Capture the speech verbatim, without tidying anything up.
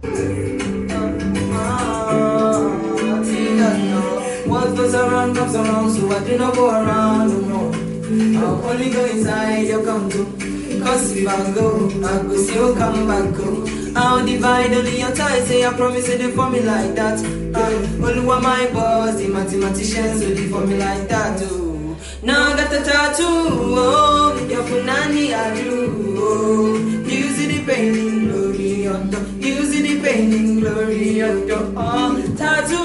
What goes around comes around, so I do not go around no more. I'll only go inside your condo. Cause if I go, I go still come back home. I'll divide only your ties, say I promise you they for me like that. Uh, only one my boss, the mathematicians, so they for me like that. Oh. Now I got the tattoo, oh, your punani I do. Oh. You see the pain in glory, oh, you see the pain in glory, oh, oh. Tattoo.